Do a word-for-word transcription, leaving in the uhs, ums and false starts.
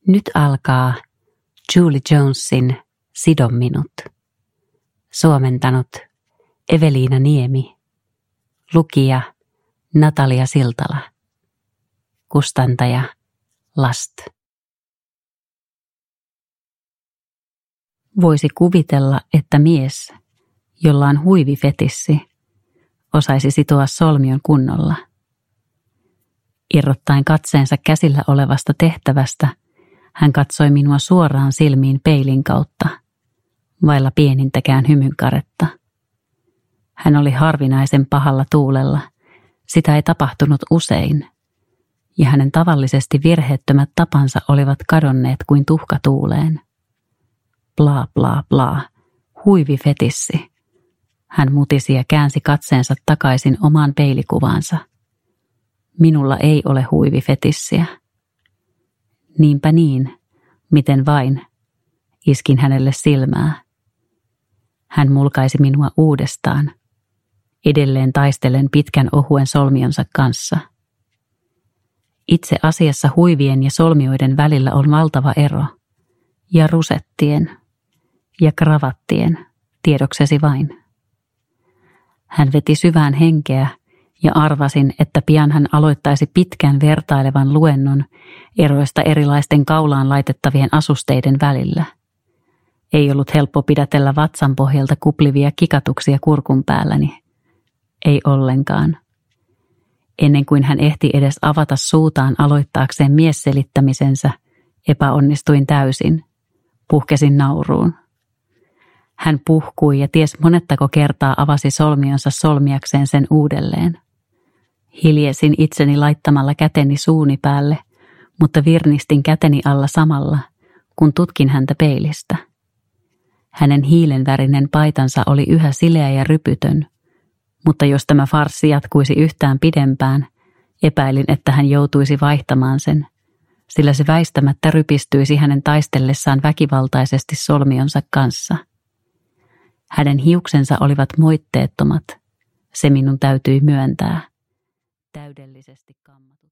Nyt alkaa Julie Jonesin Sido minut. Suomentanut Eveliina Niemi. Lukija Natalia Siltala. Kustantaja Last. Voisi kuvitella, että mies, jolla on huivifetissi, osaisi sitoa solmion kunnolla. Irrottaen katseensa käsillä olevasta tehtävästä, hän katsoi minua suoraan silmiin peilin kautta, vailla pienintäkään hymynkaretta. Hän oli harvinaisen pahalla tuulella, sitä ei tapahtunut usein, ja hänen tavallisesti virheettömät tapansa olivat kadonneet kuin tuhka tuuleen. Bla bla bla, huivifetissi. Hän mutisi ja käänsi katseensa takaisin omaan peilikuvaansa. Minulla ei ole huivifetissiä. Niinpä niin, miten vain, iskin hänelle silmää. Hän mulkaisi minua uudestaan, edelleen taistellen pitkän ohuen solmionsa kanssa. Itse asiassa huivien ja solmioiden välillä on valtava ero, ja rusettien, ja kravattien, tiedoksesi vain. Hän veti syvään henkeä, ja arvasin, että pian hän aloittaisi pitkän vertailevan luennon eroista erilaisten kaulaan laitettavien asusteiden välillä. Ei ollut helppo pidätellä vatsan pohjalta kuplivia kikatuksia kurkun päälläni. Ei ollenkaan. Ennen kuin hän ehti edes avata suutaan aloittaakseen miesselittämisensä, epäonnistuin täysin. Puhkesin nauruun. Hän puhkui ja ties monettako kertaa avasi solmionsa solmiakseen sen uudelleen. Hiljesin itseni laittamalla käteni suuni päälle, mutta virnistin käteni alla samalla, kun tutkin häntä peilistä. Hänen hiilenvärinen paitansa oli yhä sileä ja rypytön, mutta jos tämä farssi jatkuisi yhtään pidempään, epäilin, että hän joutuisi vaihtamaan sen, sillä se väistämättä rypistyisi hänen taistellessaan väkivaltaisesti solmionsa kanssa. Hänen hiuksensa olivat moitteettomat, se minun täytyi myöntää. Täydellisesti kammatut.